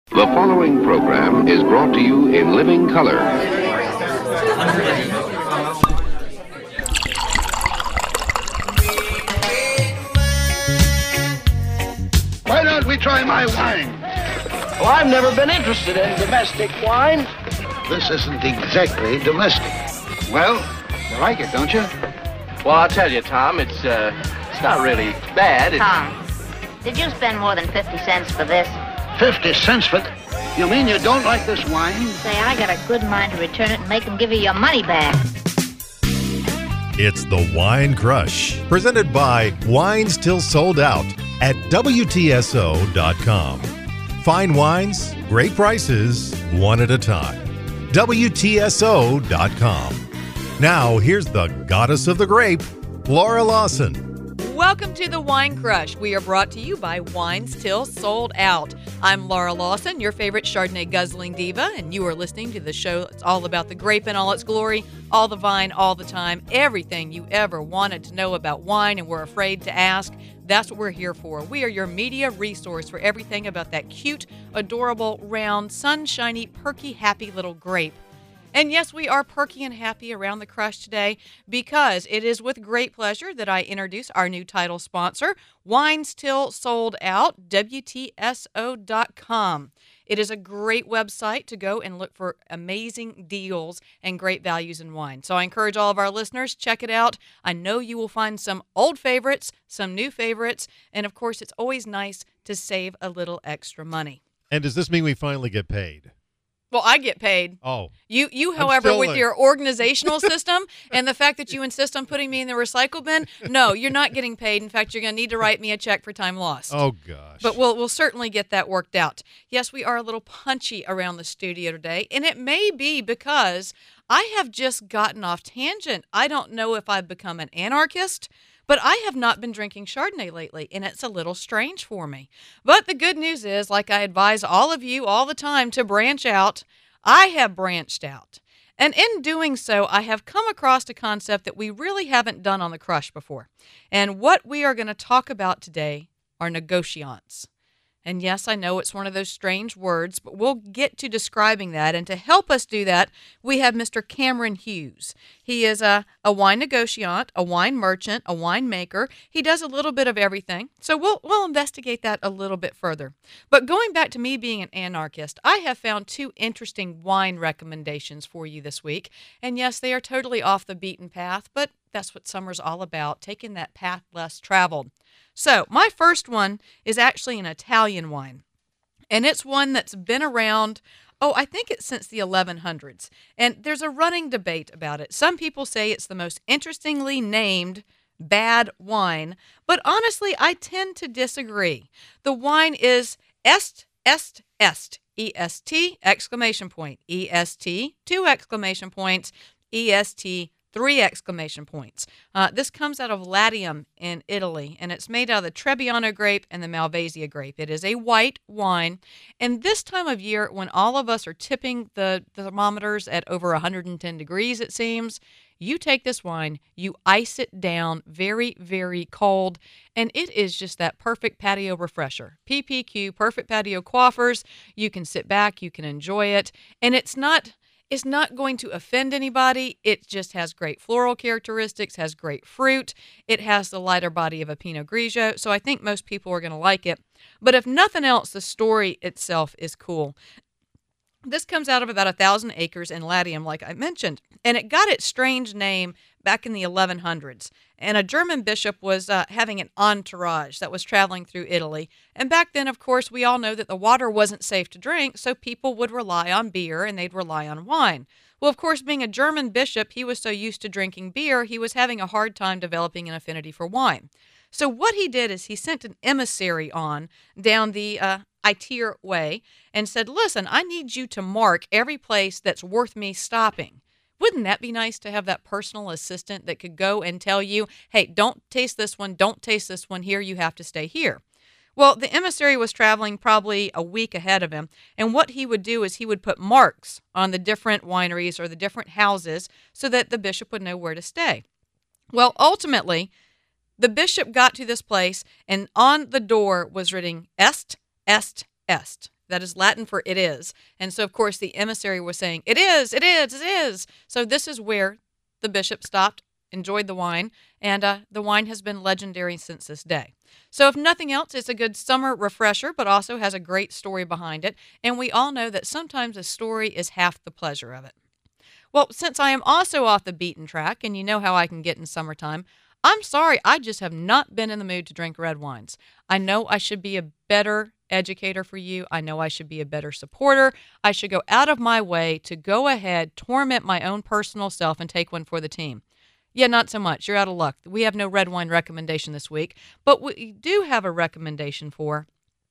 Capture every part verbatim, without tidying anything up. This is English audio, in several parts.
The following program is brought to you in living color. Why don't we try my wine? Well, I've never been interested in domestic wine. This isn't exactly domestic. Well, you like it, don't you? Well, I'll tell you, Tom, it's, uh, it's not really bad. It's... Tom, did you spend more than fifty cents for this? Fifty cents for it? You mean you don't like this wine? Say, I got a good mind to return it and make them give you your money back. It's the Wine Crush, presented by Wines Till Sold Out at W T S O dot com. Fine wines, great prices, one at a time. W T S O dot com. Now, here's the goddess of the grape, Laura Lawson. Welcome to the Wine Crush. We are brought to you by Wines Till Sold Out. I'm Laura Lawson, your favorite Chardonnay guzzling diva, and you are listening to the show that's all about the grape in all its glory, all the vine, all the time, everything you ever wanted to know about wine and were afraid to ask. That's what we're here for. We are your media resource for everything about that cute, adorable, round, sunshiny, perky, happy little grape. And yes, we are perky and happy around the crush today because it is with great pleasure that I introduce our new title sponsor, Wines Till Sold Out, W T S O dot com. It is a great website to go and look for amazing deals and great values in wine. So I encourage all of our listeners, check it out. I know you will find some old favorites, some new favorites, and of course, it's always nice to save a little extra money. And does this mean we finally get paid? Well, I get paid. Oh. You, you, however, with like... your organizational system and the fact that you insist on putting me in the recycle bin, no, you're not getting paid. In fact, you're going to need to write me a check for time lost. Oh, gosh. But we'll, we'll certainly get that worked out. Yes, we are a little punchy around the studio today, and it may be because I have just gotten off tangent. I don't know if I've become an anarchist, but I have not been drinking Chardonnay lately, and it's a little strange for me. But the good news is, like I advise all of you all the time to branch out, I have branched out. And in doing so, I have come across a concept that we really haven't done on the Crush before. And what we are going to talk about today are negotiants. And yes, I know it's one of those strange words, but we'll get to describing that. And to help us do that, we have Mister Cameron Hughes. He is a, a wine negotiant, a wine merchant, a winemaker. He does a little bit of everything. So we'll, we'll investigate that a little bit further. But going back to me being an anarchist, I have found two interesting wine recommendations for you this week. And yes, they are totally off the beaten path, but that's what summer's all about, taking that path less traveled. So my first one is actually an Italian wine, and it's one that's been around, oh, I think it's since the eleven hundreds, and there's a running debate about it. Some people say it's the most interestingly named bad wine, but honestly, I tend to disagree. The wine is Est, Est, Est, E S T, exclamation point, E S T, two exclamation points, E S T, three exclamation points. Uh, this comes out of Latium in Italy, and it's made out of the Trebbiano grape and the Malvasia grape. It is a white wine, and this time of year, when all of us are tipping the, the thermometers at over one hundred ten degrees, it seems, you take this wine, you ice it down very, very cold, and it is just that perfect patio refresher. P P Q, perfect patio quaffers. You can sit back, you can enjoy it, and it's not... It's not going to offend anybody. It just has great floral characteristics, has great fruit. It has the lighter body of a Pinot Grigio, so I think most people are going to like it. But if nothing else, the story itself is cool. This comes out of about a thousand acres in Latium, like I mentioned, and it got its strange name back in the eleven hundreds. And a German bishop was uh, having an entourage that was traveling through Italy. And back then, of course, we all know that the water wasn't safe to drink, so people would rely on beer and they'd rely on wine. Well, of course, being a German bishop, he was so used to drinking beer, he was having a hard time developing an affinity for wine. So what he did is he sent an emissary on down the uh, Itir way and said, listen, I need you to mark every place that's worth me stopping. Wouldn't that be nice to have that personal assistant that could go and tell you, hey, don't taste this one, don't taste this one here, you have to stay here. Well, the emissary was traveling probably a week ahead of him, and what he would do is he would put marks on the different wineries or the different houses so that the bishop would know where to stay. Well, ultimately, the bishop got to this place, and on the door was written Est, Est, Est. That is Latin for it is. And so, of course, the emissary was saying, it is, it is, it is. So this is where the bishop stopped, enjoyed the wine, and uh, the wine has been legendary since this day. So if nothing else, it's a good summer refresher, but also has a great story behind it. And we all know that sometimes a story is half the pleasure of it. Well, since I am also off the beaten track, and you know how I can get in summertime, I'm sorry, I just have not been in the mood to drink red wines. I know I should be a better educator for you. I know I should be a better supporter. I should go out of my way to go ahead, torment my own personal self, and take one for the team. Yeah, not so much. You're out of luck. We have no red wine recommendation this week. But what we do have a recommendation for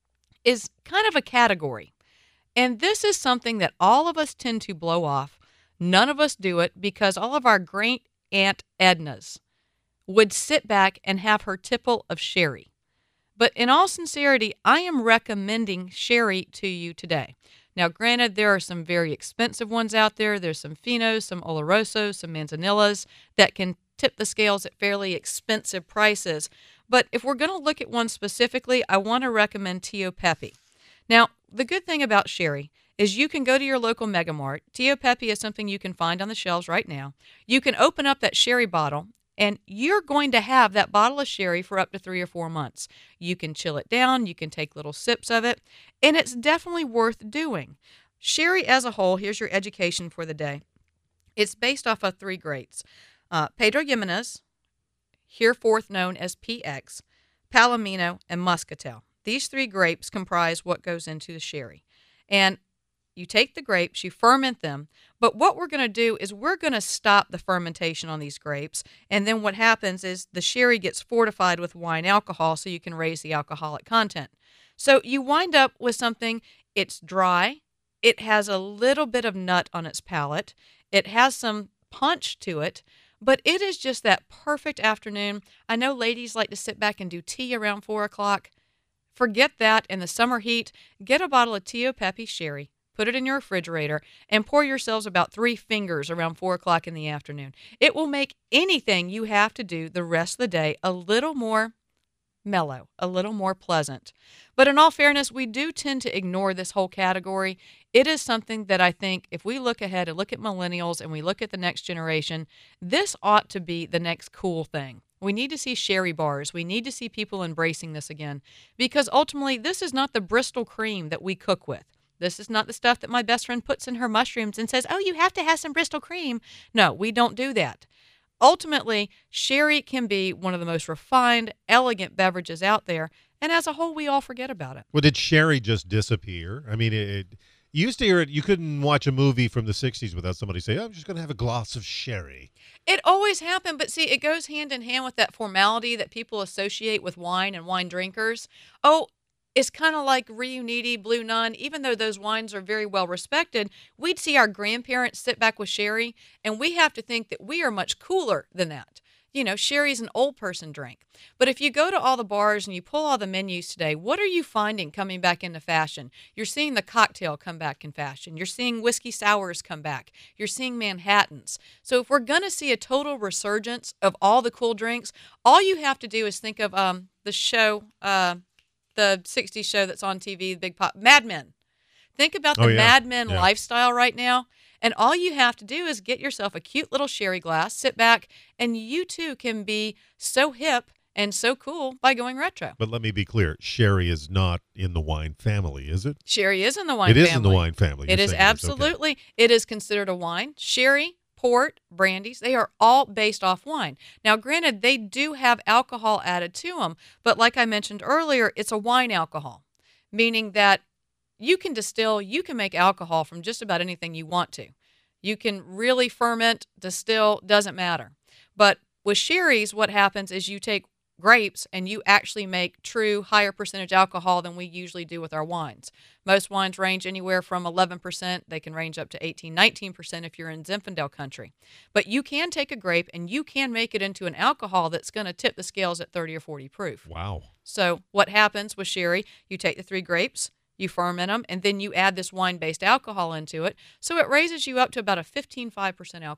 is kind of a category. And this is something that all of us tend to blow off. None of us do it because all of our great Aunt Ednas would sit back and have her tipple of sherry. But in all sincerity, I am recommending sherry to you today. Now, granted, there are some very expensive ones out there. There's some Finos, some Olorosos, some Manzanillas that can tip the scales at fairly expensive prices. But if we're going to look at one specifically, I want to recommend Tio Pepe. Now, the good thing about sherry is you can go to your local Mega Mart. Tio Pepe is something you can find on the shelves right now. You can open up that sherry bottle, and you're going to have that bottle of sherry for up to three or four months. You can chill it down. You can take little sips of it, and it's definitely worth doing. Sherry as a whole, here's your education for the day. It's based off of three grapes, uh, Pedro Jimenez, hereforth known as P X, Palomino, and Muscatel. These three grapes comprise what goes into the sherry. And you take the grapes, you ferment them, but what we're going to do is we're going to stop the fermentation on these grapes, and then what happens is the sherry gets fortified with wine alcohol so you can raise the alcoholic content. So you wind up with something, it's dry, it has a little bit of nut on its palate, it has some punch to it, but it is just that perfect afternoon. I know ladies like to sit back and do tea around four o'clock. Forget that. In the summer heat, get a bottle of Tio Pepe sherry. Put it in your refrigerator, and pour yourselves about three fingers around four o'clock in the afternoon. It will make anything you have to do the rest of the day a little more mellow, a little more pleasant. But in all fairness, we do tend to ignore this whole category. It is something that I think if we look ahead and look at millennials and we look at the next generation, this ought to be the next cool thing. We need to see sherry bars. We need to see people embracing this again, because ultimately this is not the Bristol cream that we cook with. This is not the stuff that my best friend puts in her mushrooms and says, oh, you have to have some Bristol cream. No, we don't do that. Ultimately, sherry can be one of the most refined, elegant beverages out there, and as a whole, we all forget about it. Well, did sherry just disappear? I mean, it, it you used to hear it. You couldn't watch a movie from the sixties without somebody saying, oh, I'm just going to have a glass of sherry. It always happened, but see, it goes hand in hand with that formality that people associate with wine and wine drinkers. Oh, it's kind of like Riunite, Blue Nun. Even though those wines are very well respected, we'd see our grandparents sit back with sherry, and we have to think that we are much cooler than that. You know, sherry's an old person drink. But if you go to all the bars and you pull all the menus today, what are you finding coming back into fashion? You're seeing the cocktail come back in fashion. You're seeing whiskey sours come back. You're seeing Manhattans. So if we're going to see a total resurgence of all the cool drinks, all you have to do is think of um, the show, uh, the sixties show that's on T V, the Big Pop, Mad Men. Think about the oh, yeah. Mad Men yeah. lifestyle right now. And all you have to do is get yourself a cute little sherry glass, sit back, and you too can be so hip and so cool by going retro. But let me be clear, sherry is not in the wine family, is it? Sherry is in the wine it family. It is in the wine family. It is absolutely. Okay. It is considered a wine. Sherry, port, brandies, they are all based off wine. Now, granted, they do have alcohol added to them, but like I mentioned earlier, it's a wine alcohol, meaning that you can distill, you can make alcohol from just about anything you want to. You can really ferment, distill, doesn't matter. But with sherries, what happens is you take grapes and you actually make true higher percentage alcohol than we usually do with our wines. Most wines range anywhere from eleven percent. They can range up to eighteen, nineteen percent if you're in Zinfandel country. But you can take a grape and you can make it into an alcohol that's going to tip the scales at thirty or forty proof. Wow. So what happens with sherry, you take the three grapes, you ferment them, and then you add this wine-based alcohol into it. So it raises you up to about a fifteen point five percent alcohol.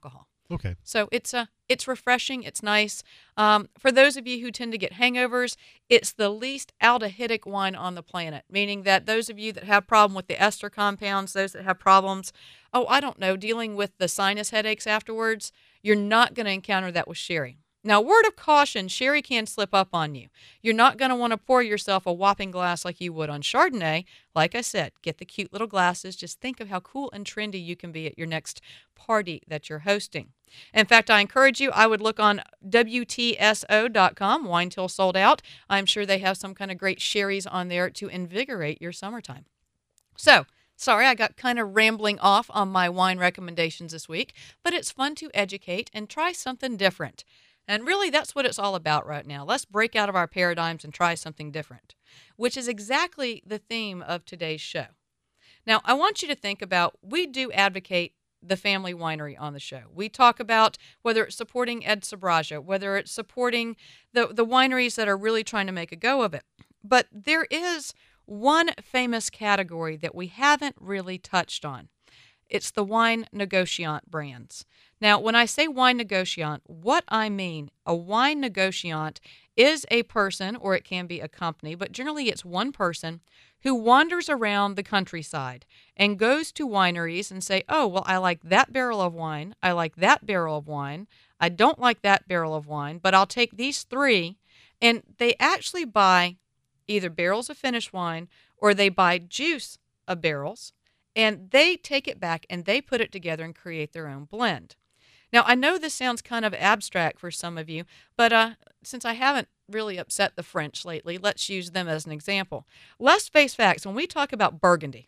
Okay. So it's uh, it's refreshing. It's nice. Um, for those of you who tend to get hangovers, it's the least aldehydic wine on the planet, meaning that those of you that have problem with the ester compounds, those that have problems, oh, I don't know, dealing with the sinus headaches afterwards, you're not going to encounter that with sherry. Now, word of caution, sherry can slip up on you. You're not going to want to pour yourself a whopping glass like you would on Chardonnay. Like I said, get the cute little glasses. Just think of how cool and trendy you can be at your next party that you're hosting. In fact, I encourage you, I would look on W T S O dot com, Wine Till Sold Out. I'm sure they have some kind of great sherries on there to invigorate your summertime. So, sorry, I got kind of rambling off on my wine recommendations this week, but it's fun to educate and try something different. And really, that's what it's all about right now. Let's break out of our paradigms and try something different, which is exactly the theme of today's show. Now, I want you to think about, we do advocate the family winery on the show. We talk about whether it's supporting Ed Sobraja, whether it's supporting the, the wineries that are really trying to make a go of it. But there is one famous category that we haven't really touched on. It's the wine negociant brands. Now, when I say wine negociant, what I mean, a wine negociant is a person, or it can be a company, but generally it's one person who wanders around the countryside and goes to wineries and say, oh, well, I like that barrel of wine. I like that barrel of wine. I don't like that barrel of wine, but I'll take these three. And they actually buy either barrels of finished wine or they buy juice of barrels, and they take it back and they put it together and create their own blend. Now, I know this sounds kind of abstract for some of you, but uh, since I haven't really upset the French lately, let's use them as an example. Let's face facts. When we talk about Burgundy,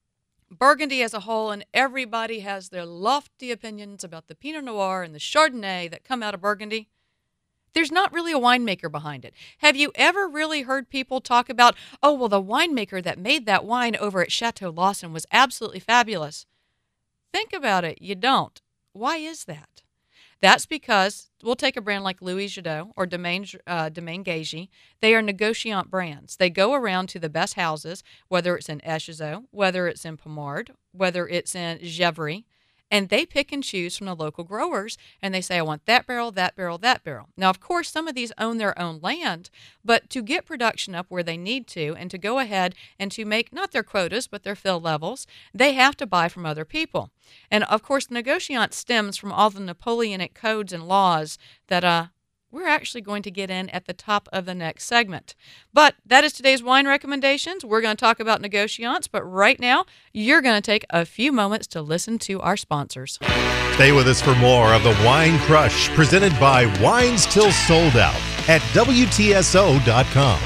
Burgundy as a whole, and everybody has their lofty opinions about the Pinot Noir and the Chardonnay that come out of Burgundy, there's not really a winemaker behind it. Have you ever really heard people talk about, oh, well, the winemaker that made that wine over at Chateau Lawson was absolutely fabulous? Think about it. You don't. Why is that? That's because we'll take a brand like Louis Jadot or Domaine, uh, Domaine Gagey. They are negociant brands. They go around to the best houses, whether it's in Echezot, whether it's in Pommard, whether it's in Gevrey, and they pick and choose from the local growers, and they say, I want that barrel, that barrel, that barrel. Now, of course, some of these own their own land, but to get production up where they need to and to go ahead and to make not their quotas, but their fill levels, they have to buy from other people. And, of course, negociant stems from all the Napoleonic codes and laws that uh, we're actually going to get in at the top of the next segment. But that is today's wine recommendations. We're going to talk about negociants, but right now, you're going to take a few moments to listen to our sponsors. Stay with us for more of the Wine Crush, presented by Wines Till Sold Out at W T S O dot com.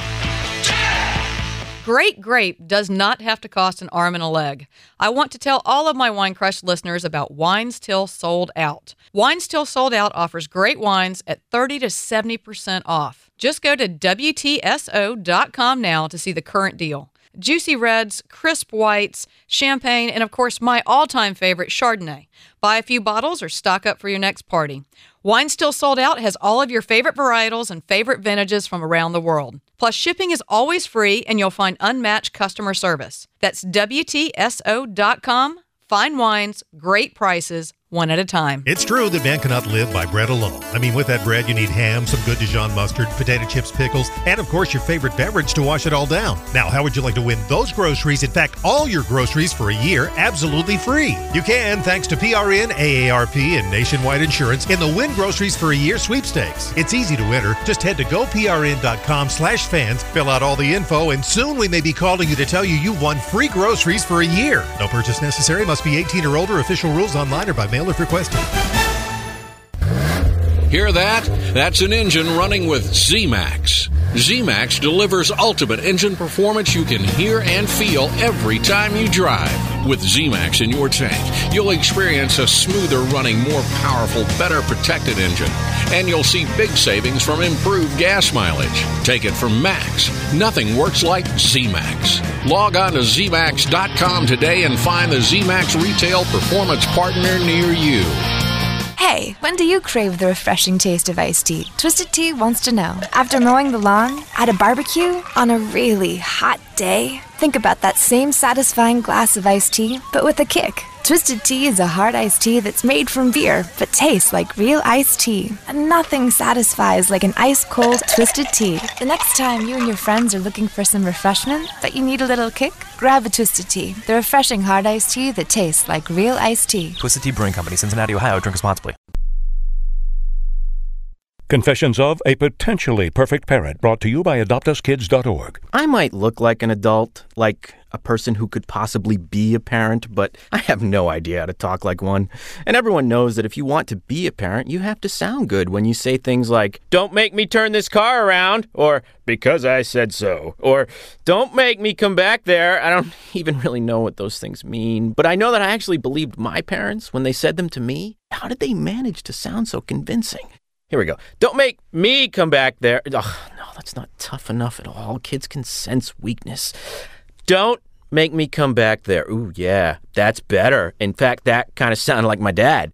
Great grape does not have to cost an arm and a leg. I want to tell all of my Wine Crush listeners about Wines Till Sold Out. Wines Till Sold Out offers great wines at thirty to seventy percent off. Just go to W T S O dot com now to see the current deal. Juicy reds, crisp whites, champagne, and of course my all-time favorite, Chardonnay. Buy a few bottles or stock up for your next party. Wines Till Sold Out has all of your favorite varietals and favorite vintages from around the world. Plus, shipping is always free, and you'll find unmatched customer service. That's W T S O dot com. Fine wines, great prices, one at a time. It's true that man cannot live by bread alone. I mean, with that bread, you need ham, some good Dijon mustard, potato chips, pickles, and of course your favorite beverage to wash it all down. Now, how would you like to win those groceries? In fact, all your groceries for a year, absolutely free. You can, thanks to P R N, A A R P, and Nationwide Insurance in the Win Groceries for a Year sweepstakes. It's easy to enter. Just head to go P R N dot com slash fans, fill out all the info, and soon we may be calling you to tell you you won free groceries for a year. No purchase necessary. Must be eighteen or older. Official rules online or by mail if requested. Hear that? That's an engine running with Z-Max. Z-Max delivers ultimate engine performance you can hear and feel every time you drive. With Z-Max in your tank, you'll experience a smoother running, more powerful, better protected engine. And you'll see big savings from improved gas mileage. Take it from Max. Nothing works like Z-Max. Log on to Z Max dot com today and find the Z-Max retail performance partner near you. Hey, when do you crave the refreshing taste of iced tea? Twisted Tea wants to know. After mowing the lawn, at a barbecue, on a really hot day? Think about that same satisfying glass of iced tea, but with a kick. Twisted Tea is a hard iced tea that's made from beer, but tastes like real iced tea. And nothing satisfies like an ice-cold Twisted Tea. The next time you and your friends are looking for some refreshment, but you need a little kick, grab a Twisted Tea, the refreshing hard iced tea that tastes like real iced tea. Twisted Tea Brewing Company, Cincinnati, Ohio. Drink responsibly. Confessions of a Potentially Perfect Parent, brought to you by adopt us kids dot org. I might look like an adult, like a person who could possibly be a parent, but I have no idea how to talk like one. And everyone knows that if you want to be a parent, you have to sound good when you say things like, "Don't make me turn this car around," or "because I said so," or "don't make me come back there." I don't even really know what those things mean, but I know that I actually believed my parents when they said them to me. How did they manage to sound so convincing? Here we go. "Don't make me come back there." Ugh, no, that's not tough enough at all. Kids can sense weakness. "Don't make me come back there." Ooh, yeah, that's better. In fact, that kind of sounded like my dad.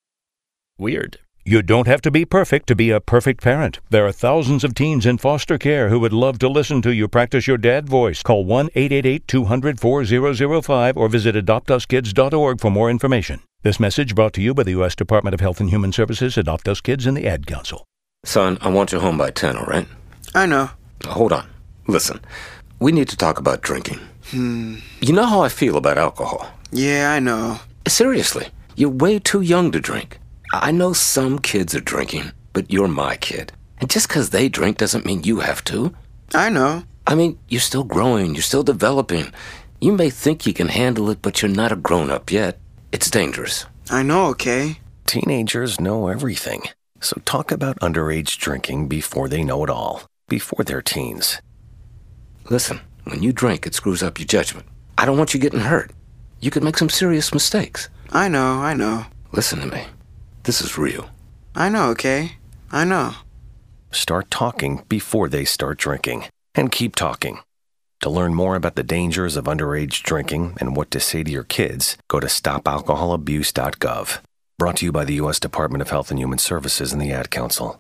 Weird. You don't have to be perfect to be a perfect parent. There are thousands of teens in foster care who would love to listen to you practice your dad voice. Call one eight eight eight, two hundred, four thousand five or visit adopt us kids dot org for more information. This message brought to you by the U S Department of Health and Human Services, Adopt Us Kids, and the Ad Council. Son, I want you home by ten, all right? I know. Hold on. Listen, we need to talk about drinking. Hmm. You know how I feel about alcohol. Yeah, I know. Seriously, you're way too young to drink. I know some kids are drinking, but you're my kid. And just because they drink doesn't mean you have to. I know. I mean, you're still growing, you're still developing. You may think you can handle it, but you're not a grown-up yet. It's dangerous. I know, okay? Teenagers know everything. So talk about underage drinking before they know it all. Before they're teens. Listen, when you drink, it screws up your judgment. I don't want you getting hurt. You could make some serious mistakes. I know, I know. Listen to me. This is real. I know, okay? I know. Start talking before they start drinking. And keep talking. To learn more about the dangers of underage drinking and what to say to your kids, go to stop alcohol abuse dot gov. Brought to you by the U S Department of Health and Human Services and the Ad Council.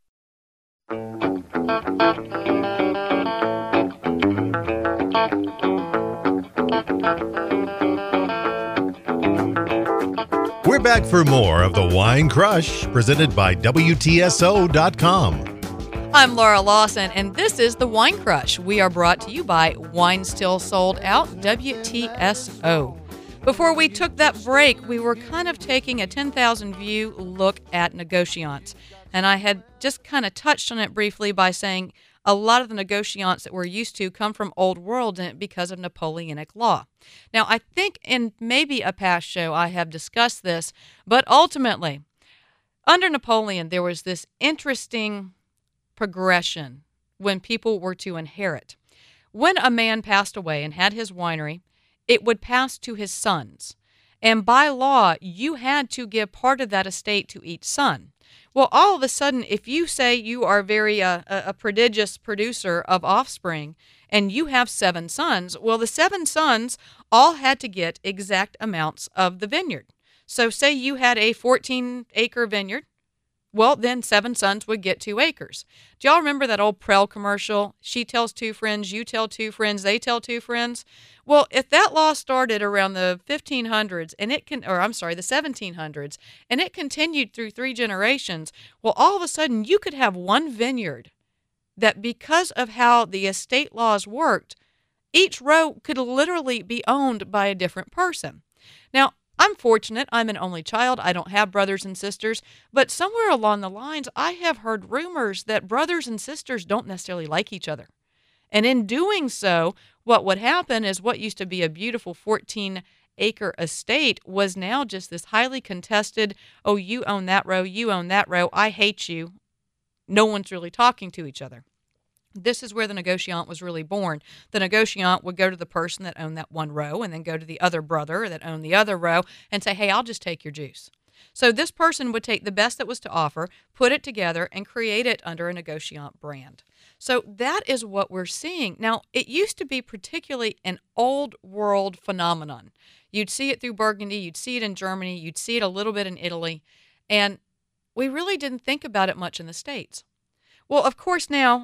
We're back for more of the Wine Crush, presented by W T S O dot com. I'm Laura Lawson, and this is The Wine Crush. We are brought to you by Wine Still Sold Out, W T S O. Before we took that break, we were kind of taking a ten thousand view look at negociants. And I had just kind of touched on it briefly by saying a lot of the negociants that we're used to come from old world because of Napoleonic law. Now, I think in maybe a past show I have discussed this, but ultimately, under Napoleon, there was this interesting progression when people were to inherit. When a man passed away and had his winery, it would pass to his sons. And by law, you had to give part of that estate to each son. Well, all of a sudden, if you say you are very uh, a, a prodigious producer of offspring and you have seven sons, well, the seven sons all had to get exact amounts of the vineyard. So say you had a fourteen acre vineyard. Well, then seven sons would get two acres. Do y'all remember that old Prel commercial? She tells two friends, you tell two friends, they tell two friends. Well, if that law started around the fifteen hundreds, and it can, or I'm sorry, the seventeen hundreds, and it continued through three generations, well, all of a sudden you could have one vineyard that, because of how the estate laws worked, each row could literally be owned by a different person. Now, I'm fortunate. I'm an only child. I don't have brothers and sisters. But somewhere along the lines, I have heard rumors that brothers and sisters don't necessarily like each other. And in doing so, what would happen is what used to be a beautiful fourteen acre estate was now just this highly contested, oh, you own that row, you own that row, I hate you. No one's really talking to each other. This is where the negociant was really born. The negociant would go to the person that owned that one row and then go to the other brother that owned the other row and say, hey, I'll just take your juice. So this person would take the best that was to offer, put it together, and create it under a negociant brand. So that is what we're seeing. Now, it used to be particularly an old world phenomenon. You'd see it through Burgundy, you'd see it in Germany, you'd see it a little bit in Italy, and we really didn't think about it much in the States. Well, of course, now,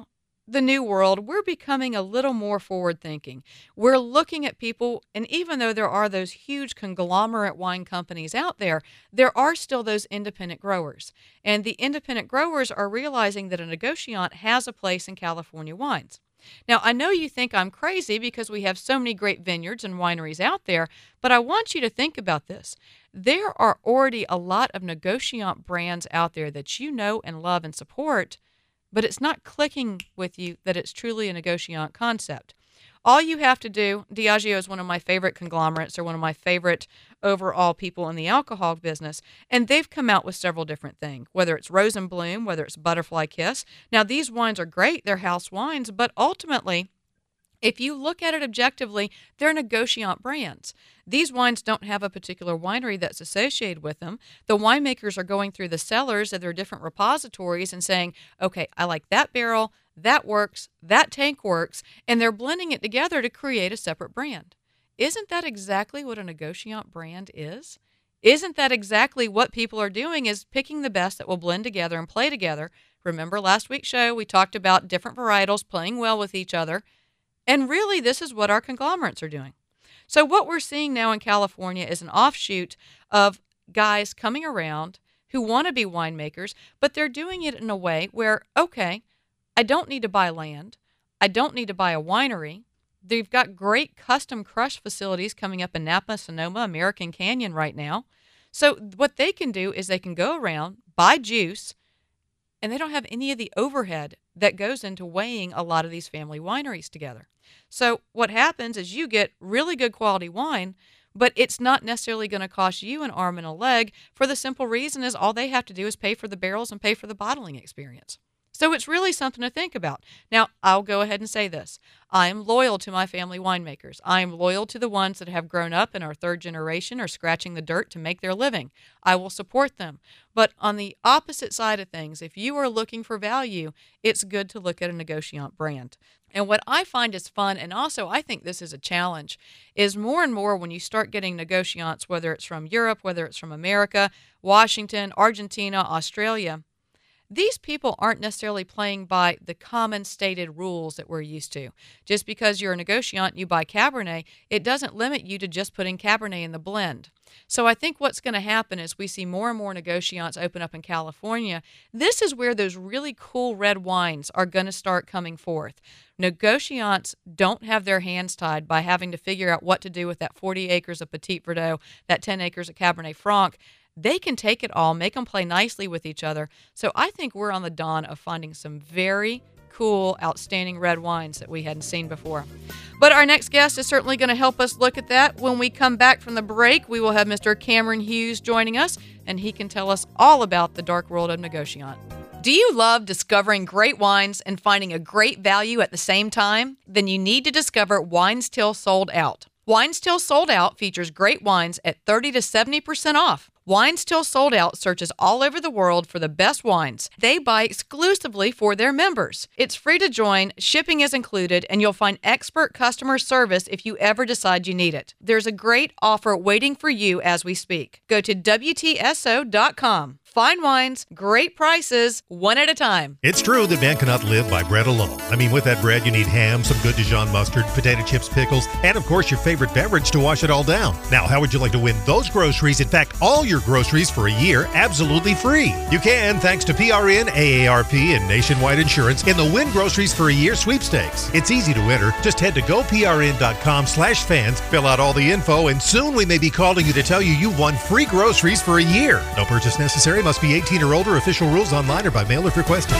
the new world, we're becoming a little more forward-thinking. We're looking at people, and even though there are those huge conglomerate wine companies out there, there are still those independent growers. And the independent growers are realizing that a negociant has a place in California wines. Now, I know you think I'm crazy because we have so many great vineyards and wineries out there, but I want you to think about this. There are already a lot of negociant brands out there that you know and love and support, but it's not clicking with you that it's truly a negociant concept. All you have to do, Diageo is one of my favorite conglomerates. They're one of my favorite overall people in the alcohol business, and they've come out with several different things, whether it's Rose and Bloom, whether it's Butterfly Kiss. Now, these wines are great. They're house wines, but ultimately, if you look at it objectively, they're negociant brands. These wines don't have a particular winery that's associated with them. The winemakers are going through the cellars of their different repositories and saying, okay, I like that barrel, that works, that tank works, and they're blending it together to create a separate brand. Isn't that exactly what a negociant brand is? Isn't that exactly what people are doing, is picking the best that will blend together and play together? Remember last week's show, we talked about different varietals playing well with each other. And really, this is what our conglomerates are doing. So what we're seeing now in California is an offshoot of guys coming around who want to be winemakers, but they're doing it in a way where, okay, I don't need to buy land. I don't need to buy a winery. They've got great custom crush facilities coming up in Napa, Sonoma, American Canyon right now. So what they can do is they can go around, buy juice, and they don't have any of the overhead that goes into weighing a lot of these family wineries together. So what happens is you get really good quality wine, but it's not necessarily going to cost you an arm and a leg, for the simple reason is all they have to do is pay for the barrels and pay for the bottling experience. So it's really something to think about. Now, I'll go ahead and say this. I am loyal to my family winemakers. I am loyal to the ones that have grown up and are third generation or scratching the dirt to make their living. I will support them. But on the opposite side of things, if you are looking for value, it's good to look at a negociant brand. And what I find is fun, and also I think this is a challenge, is more and more when you start getting negociants, whether it's from Europe, whether it's from America, Washington, Argentina, Australia, these people aren't necessarily playing by the common stated rules that we're used to. Just because you're a negociant, you buy Cabernet, it doesn't limit you to just putting Cabernet in the blend. So I think what's going to happen is we see more and more negociants open up in California. This is where those really cool red wines are going to start coming forth. Negociants don't have their hands tied by having to figure out what to do with that forty acres of Petit Verdot, that ten acres of Cabernet Franc. They can take it all, make them play nicely with each other. So I think we're on the dawn of finding some very cool, outstanding red wines that we hadn't seen before. But our next guest is certainly going to help us look at that. When we come back from the break, we will have Mister Cameron Hughes joining us, and he can tell us all about the dark world of negociant. Do you love discovering great wines and finding a great value at the same time? Then you need to discover Wines Till Sold Out. Wines Till Sold Out features great wines at thirty to seventy percent off. Wines Till Sold Out searches all over the world for the best wines. They buy exclusively for their members. It's free to join, shipping is included, and you'll find expert customer service if you ever decide you need it. There's a great offer waiting for you as we speak. Go to W T S O dot com. Fine wines, great prices, one at a time. It's true that man cannot live by bread alone. I mean, with that bread, you need ham, some good Dijon mustard, potato chips, pickles, and of course your favorite beverage to wash it all down. Now, how would you like to win those groceries? In fact, all your groceries for a year, absolutely free. You can, thanks to P R N, A A R P, and Nationwide Insurance in the Win Groceries for a Year sweepstakes. It's easy to enter. Just head to go P R N dot com slash fans, fill out all the info, and soon we may be calling you to tell you you won free groceries for a year. No purchase necessary. Must be eighteen or older. Official rules online or by mail if requested.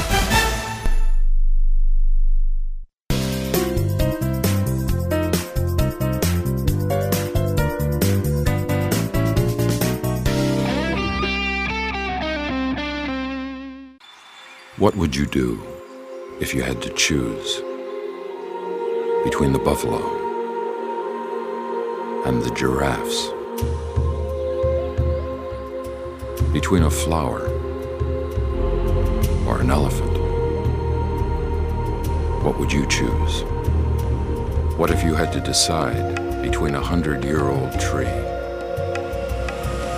What would you do if you had to choose between the buffalo and the giraffes? Between a flower or an elephant? What would you choose? What if you had to decide between a hundred-year-old tree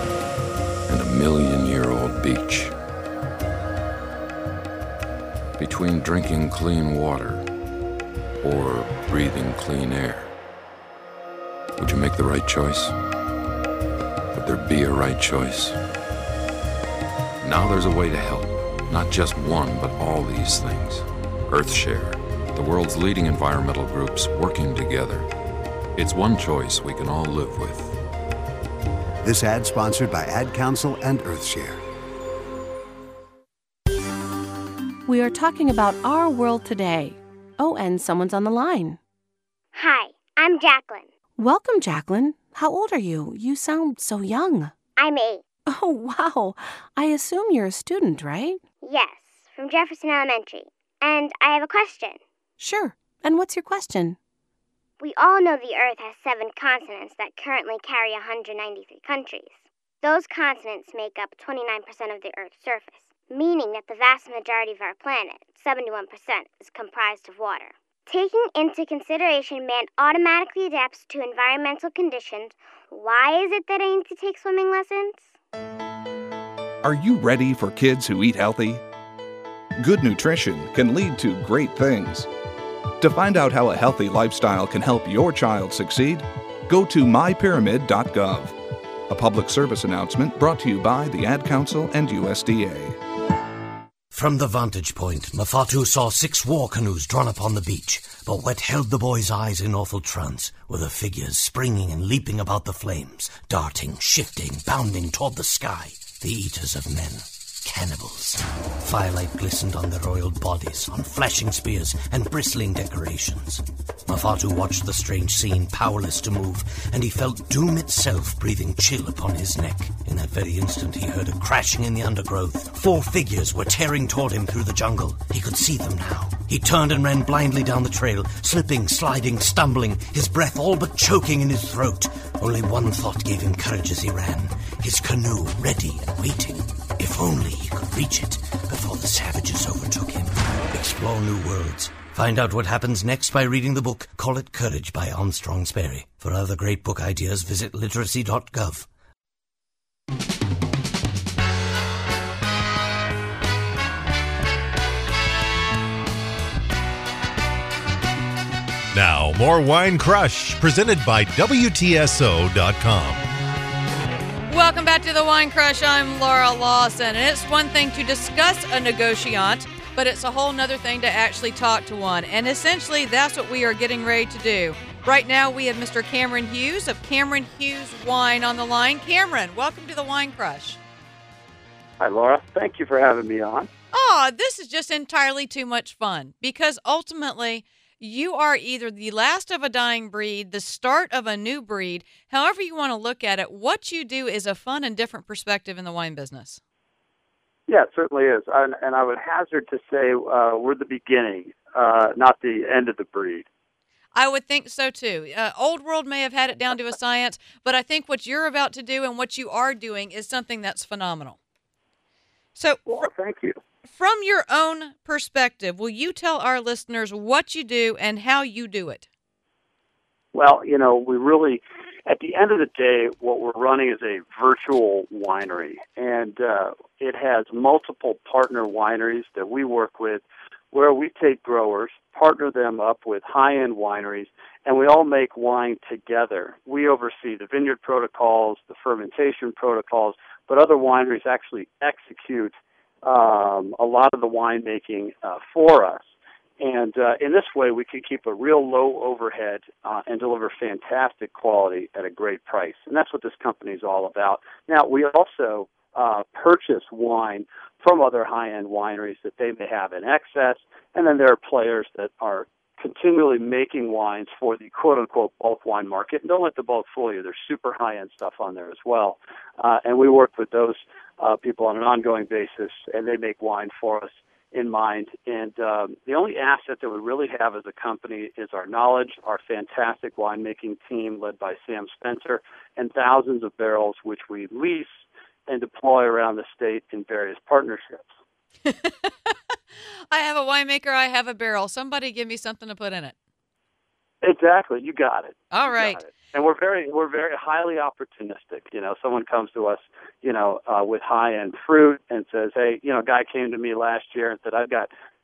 and a million-year-old beach? Between between drinking clean water or breathing clean air, would you make the right choice? Would there be a right choice? Now there's a way to help. Not just one, but all these things. EarthShare, the world's leading environmental groups working together. It's one choice we can all live with. This ad sponsored by Ad Council and EarthShare. We are talking about our world today. Oh, and someone's on the line. Hi, I'm Jacqueline. Welcome, Jacqueline. How old are you? You sound so young. I'm eight. Oh, wow. I assume you're a student, right? Yes, from Jefferson Elementary. And I have a question. Sure. And what's your question? We all know the Earth has seven continents that currently carry one hundred ninety-three countries. Those continents make up twenty-nine percent of the Earth's surface, meaning that the vast majority of our planet, seventy-one percent, is comprised of water. Taking into consideration man automatically adapts to environmental conditions, why is it that I need to take swimming lessons? Are you ready for kids who eat healthy? Good nutrition can lead to great things. To find out how a healthy lifestyle can help your child succeed, go to my pyramid dot gov. A public service announcement brought to you by the Ad Council and U S D A. From the vantage point, Mafatu saw six war canoes drawn upon the beach, but what held the boy's eyes in awful trance were the figures springing and leaping about the flames, darting, shifting, bounding toward the sky, the eaters of men. Cannibals. Firelight glistened on their oiled bodies, on flashing spears and bristling decorations. Mafatu watched the strange scene, powerless to move, and he felt doom itself breathing chill upon his neck. In that very instant, he heard a crashing in the undergrowth. Four figures were tearing toward him through the jungle. He could see them now. He turned and ran blindly down the trail, slipping, sliding, stumbling, his breath all but choking in his throat. Only one thought gave him courage as he ran. His canoe ready and waiting. If only he could reach it before the savages overtook him. Explore new worlds. Find out what happens next by reading the book Call It Courage by Armstrong Sperry. For other great book ideas, visit literacy dot gov. Now, more Wine Crush, presented by W T S O dot com. Welcome back to the Wine Crush. I'm Laura Lawson, and it's one thing to discuss a negotiant, but it's a whole nother thing to actually talk to one. And essentially, that's what we are getting ready to do. Right now, we have Mister Cameron Hughes of Cameron Hughes Wine on the line. Cameron, welcome to the Wine Crush. Hi, Laura. Thank you for having me on. Oh, this is just entirely too much fun, because ultimately, you are either the last of a dying breed, the start of a new breed. However you want to look at it, what you do is a fun and different perspective in the wine business. Yeah, it certainly is. And, and I would hazard to say uh, we're the beginning, uh, not the end of the breed. I would think so, too. Uh, Old World may have had it down to a science, but I think what you're about to do and what you are doing is something that's phenomenal. So, well, thank you. From your own perspective, will you tell our listeners what you do and how you do it? Well, you know, we really, at the end of the day, what we're running is a virtual winery, and uh, it has multiple partner wineries that we work with, where we take growers, partner them up with high-end wineries, and we all make wine together. We oversee the vineyard protocols, the fermentation protocols, but other wineries actually execute Um, a lot of the winemaking uh, for us. And uh, in this way, we can keep a real low overhead uh, and deliver fantastic quality at a great price. And that's what this company is all about. Now, we also uh, purchase wine from other high-end wineries that they may have in excess, and then there are players that are continually making wines for the quote-unquote bulk wine market. And don't let the bulk fool you. There's super high-end stuff on there as well. Uh, and we work with those uh, people on an ongoing basis, and they make wine for us in mind. And um, the only asset that we really have as a company is our knowledge, our fantastic winemaking team led by Sam Spencer, and thousands of barrels which we lease and deploy around the state in various partnerships. I have a winemaker, I have a barrel. Somebody give me something to put in it. Exactly, you got it. All You right. got it. And we're very we're very highly opportunistic. You know, someone comes to us, you know, uh, with high end fruit and says, "Hey, you know, a guy came to me last year and said, I've got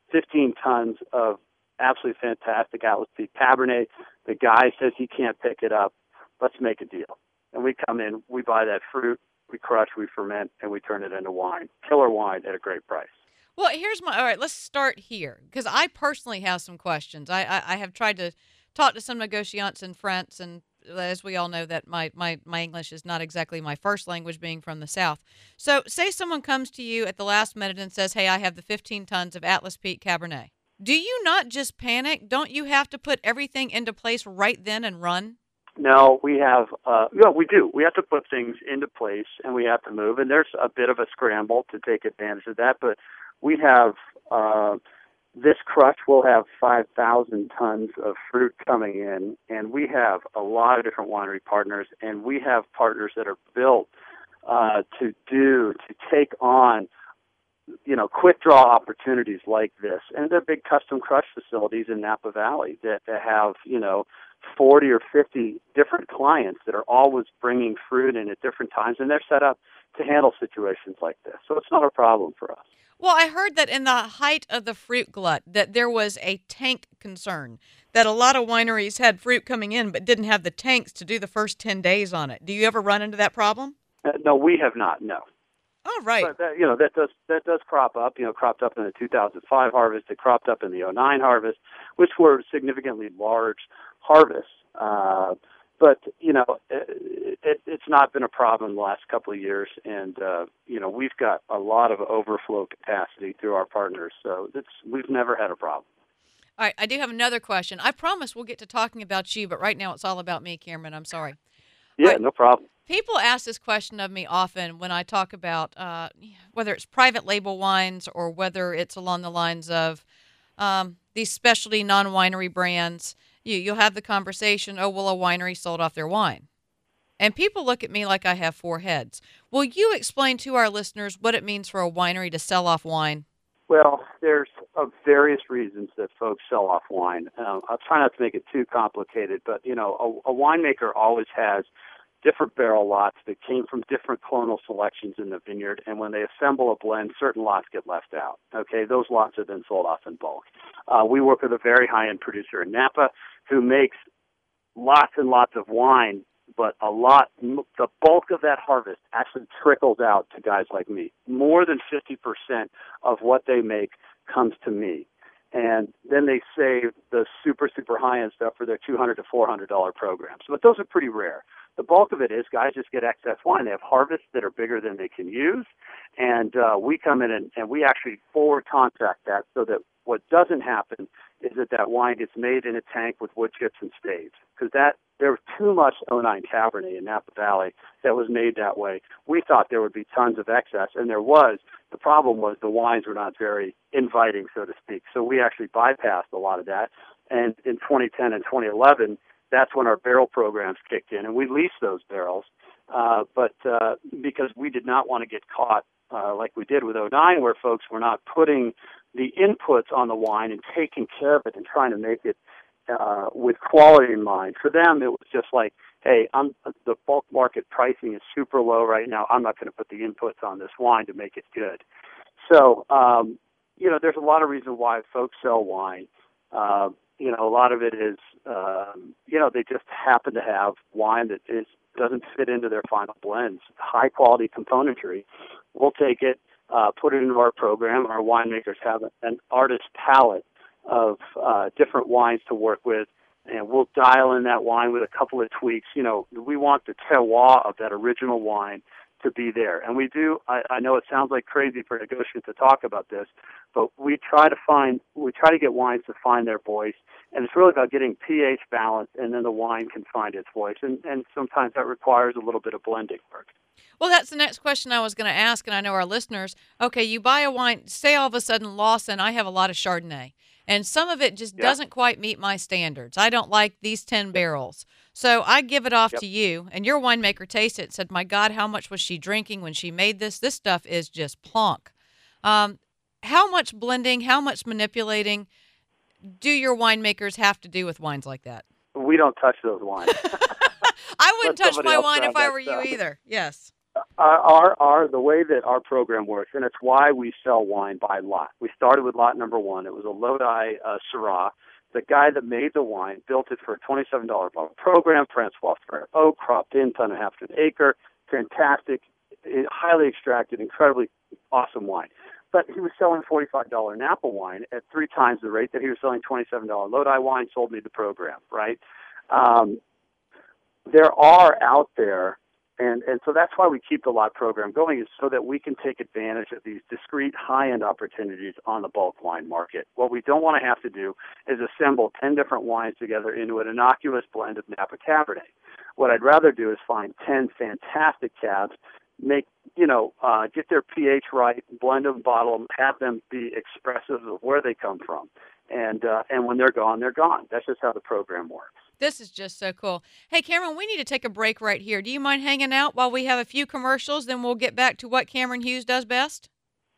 fifteen tons of absolutely fantastic Atlas Peak Cabernet. The guy says he can't pick it up. Let's make a deal. And we come in, we buy that fruit, we crush, we ferment, and we turn it into wine. Killer wine at a great price. Well, here's my, all right, let's start here, because I personally have some questions. I, I, I have tried to talk to some negotiants in France, and as we all know, that my, my, my English is not exactly my first language, being from the South. So say someone comes to you at the last minute and says, hey, I have the fifteen tons of Atlas Peak Cabernet. Do you not just panic? Don't you have to put everything into place right then and run? No, we have, uh, no, we do. We have to put things into place, and we have to move, and there's a bit of a scramble to take advantage of that, but we have, uh, this crush will have five thousand tons of fruit coming in, and we have a lot of different winery partners, and we have partners that are built uh, to do, to take on, you know, quick draw opportunities like this. And they're big custom crush facilities in Napa Valley that, that have, you know, forty or fifty different clients that are always bringing fruit in at different times, and they're set up to handle situations like this. So it's not a problem for us. Well, I heard that in the height of the fruit glut that there was a tank concern, that a lot of wineries had fruit coming in but didn't have the tanks to do the first ten days on it. Do you ever run into that problem? Uh, no, we have not, no. Oh, right. But that, you know, that does that does crop up. You know, cropped up in the two thousand five harvest. It cropped up in the oh nine harvest, which were significantly large harvests. Uh, but you know, it, it, it's not been a problem the last couple of years, and uh, you know, we've got a lot of overflow capacity through our partners, so it's we've never had a problem. All right, I do have another question. I promise we'll get to talking about you, but right now it's all about me, Cameron. I'm sorry. Yeah, right. No problem. People ask this question of me often when I talk about uh, whether it's private label wines or whether it's along the lines of um, these specialty non-winery brands. You, you'll have the conversation, oh, well, a winery sold off their wine. And people look at me like I have four heads. Will you explain to our listeners what it means for a winery to sell off wine? Well, there's uh, various reasons that folks sell off wine. Um, I'll try not to make it too complicated, but, you know, a, a winemaker always has different barrel lots that came from different clonal selections in the vineyard, and when they assemble a blend, certain lots get left out. Okay, those lots are then sold off in bulk. Uh, we work with a very high-end producer in Napa who makes lots and lots of wine, but a lot, the bulk of that harvest actually trickles out to guys like me. More than fifty percent of what they make comes to me. And then they save the super, super high-end stuff for their two hundred to four hundred dollars programs. But those are pretty rare. The bulk of it is guys just get excess wine. They have harvests that are bigger than they can use, and uh, we come in and, and we actually forward contract that so that what doesn't happen is that that wine gets made in a tank with wood chips and staves, because that there was too much oh nine Cabernet in Napa Valley that was made that way. We thought there would be tons of excess, and there was. The problem was the wines were not very inviting, so to speak. So we actually bypassed a lot of that, and in twenty ten and twenty eleven, that's when our barrel programs kicked in, and we leased those barrels. Uh, but uh, because we did not want to get caught uh, like we did with oh nine, where folks were not putting the inputs on the wine and taking care of it and trying to make it uh, with quality in mind. For them, it was just like, hey, I'm, the bulk market pricing is super low right now. I'm not going to put the inputs on this wine to make it good. So, um, you know, there's a lot of reasons why folks sell wine. Uh, you know, a lot of it is, um, you know, they just happen to have wine that is doesn't fit into their final blends. High quality componentry. We'll take it, uh, put it into our program. Our winemakers have an artist palette of uh, different wines to work with, and we'll dial in that wine with a couple of tweaks. You know, we want the terroir of that original wine to be there. And we do, I, I know it sounds like crazy for a negotiant to talk about this, but we try to find, we try to get wines to find their voice. And it's really about getting pH balance, and then the wine can find its voice. And, and sometimes that requires a little bit of blending work. Well, that's the next question I was going to ask, and I know our listeners, okay, you buy a wine, say all of a sudden, Lawson, I have a lot of Chardonnay, and some of it just yeah. doesn't quite meet my standards. I don't like these ten barrels. So I give it off yep. to you, and your winemaker tasted it and said, my God, how much was she drinking when she made this? This stuff is just plonk. Um, how much blending, how much manipulating do your winemakers have to do with wines like that? We don't touch those wines. I wouldn't Let touch my wine if I were stuff. you either. Yes. Uh, our, our, the way that our program works, and it's why we sell wine by lot. We started with lot number one. It was a Lodi uh, Syrah. The guy that made the wine built it for a twenty-seven dollars bottle program, Francois Frere oak, cropped in, ton and a half to an acre, fantastic, highly extracted, incredibly awesome wine. But he was selling forty-five dollars Napa wine at three times the rate that he was selling twenty-seven dollars Lodi wine, sold me the program, right? Um, there are out there, and, and so that's why we keep the lot program going, is so that we can take advantage of these discrete high-end opportunities on the bulk wine market. What we don't want to have to do is assemble ten different wines together into an innocuous blend of Napa Cabernet. What I'd rather do is find ten fantastic cabs, make, you know, uh, get their pH right, blend them, bottle them, have them be expressive of where they come from. And uh, and when they're gone, they're gone. That's just how the program works. This is just so cool. Hey, Cameron, we need to take a break right here. Do you mind hanging out while we have a few commercials? Then we'll get back to what Cameron Hughes does best.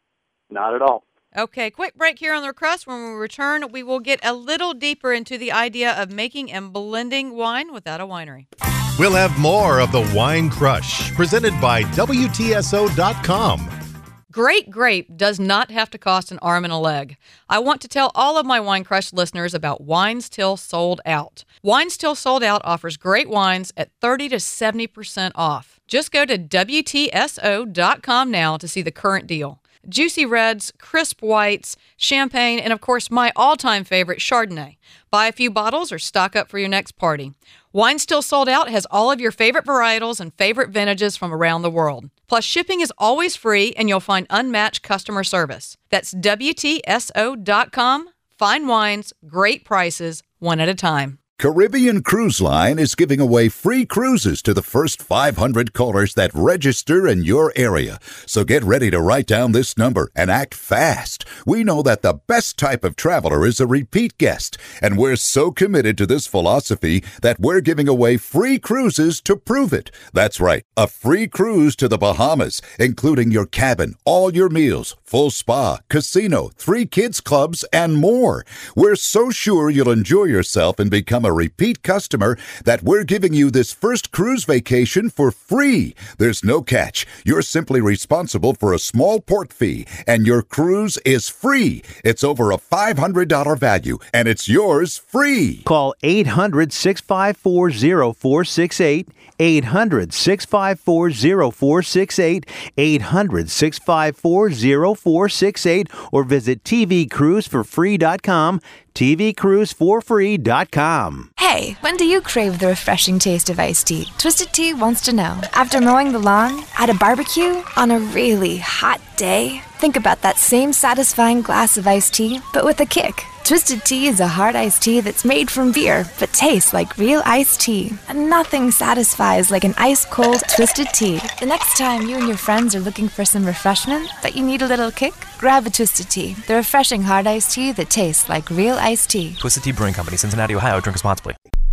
Not at all. Okay, quick break here on The Crust. When we return, we will get a little deeper into the idea of making and blending wine without a winery. We'll have more of the Wine Crush, presented by W T S O dot com. Great grape does not have to cost an arm and a leg. I want to tell all of my Wine Crush listeners about Wines Till Sold Out. Wines Till Sold Out offers great wines at thirty to seventy percent off. Just go to W T S O dot com now to see the current deal. Juicy reds, crisp whites, champagne, and of course my all-time favorite, Chardonnay. Buy a few bottles or stock up for your next party. Wine Still Sold Out has all of your favorite varietals and favorite vintages from around the world. Plus, shipping is always free, and you'll find unmatched customer service. That's W T S O dot com. Fine wines, great prices, one at a time. Caribbean Cruise Line is giving away free cruises to the first five hundred callers that register in your area. So get ready to write down this number and act fast. We know that the best type of traveler is a repeat guest, and we're so committed to this philosophy that we're giving away free cruises to prove it. That's right, a free cruise to the Bahamas, including your cabin, all your meals, full spa, casino, three kids clubs, and more. We're so sure you'll enjoy yourself and become a repeat customer that we're giving you this first cruise vacation for free. There's no catch. You're simply responsible for a small port fee, and your cruise is free. It's over a five hundred dollars value, and it's yours free. Call eight hundred, six five four, zero four six eight, eight hundred, six five four, zero four six eight, eight hundred, six five four, zero four six eight, or visit T V cruise for free dot com, T V cruise for free dot com. Hey, when do you crave the refreshing taste of iced tea? Twisted Tea wants to know. After mowing the lawn, at a barbecue, on a really hot day, think about that same satisfying glass of iced tea, but with a kick. Twisted Tea is a hard iced tea that's made from beer, but tastes like real iced tea. And nothing satisfies like an ice-cold Twisted Tea. The next time you and your friends are looking for some refreshment, but you need a little kick, grab a Twisted Tea, the refreshing hard iced tea that tastes like real iced tea. Twisted Tea Brewing Company, Cincinnati, Ohio. Drink responsibly.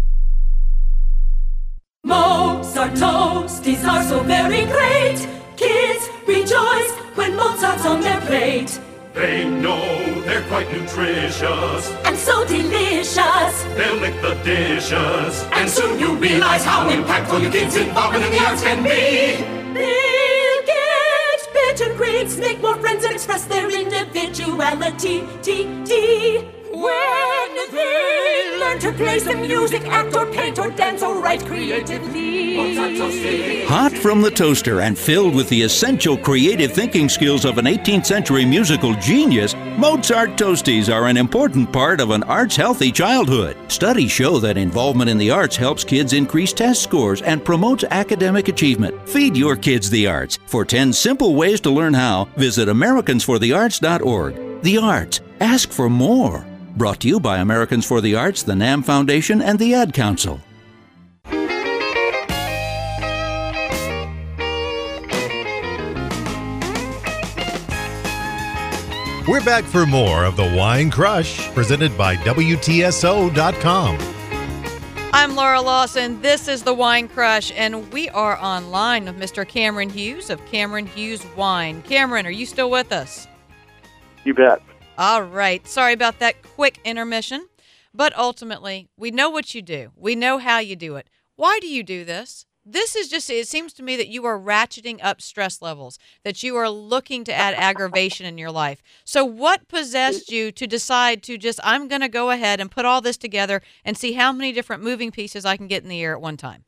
Mozart toasties are so very great. Kids rejoice when Mozart's on their plate. They know they're quite nutritious and so delicious. They'll lick the dishes, and soon you'll realize how impactful your kids' involvement in the arts can be. They'll get better grades, make more friends, and express their individuality. T T When they learn to play some music, act or paint or dance or write creatively. Hot from the toaster and filled with the essential creative thinking skills of an eighteenth century musical genius, Mozart Toasties are an important part of an arts-healthy childhood. Studies show that involvement in the arts helps kids increase test scores and promotes academic achievement. Feed your kids the arts. For ten simple ways to learn how, visit Americans for the Arts dot org. The arts. Ask for more. Brought to you by Americans for the Arts, the NAM Foundation, and the Ad Council. We're back for more of the Wine Crush, presented by W T S O dot com. I'm Laura Lawson. This is the Wine Crush, and we are online with Mister Cameron Hughes of Cameron Hughes Wine. Cameron, are you still with us? You bet. All right. Sorry about that quick intermission, but ultimately, we know what you do. We know how you do it. Why do you do this? This is just, it seems to me that you are ratcheting up stress levels, that you are looking to add aggravation in your life. So what possessed you to decide to just, I'm going to go ahead and put all this together and see how many different moving pieces I can get in the air at one time?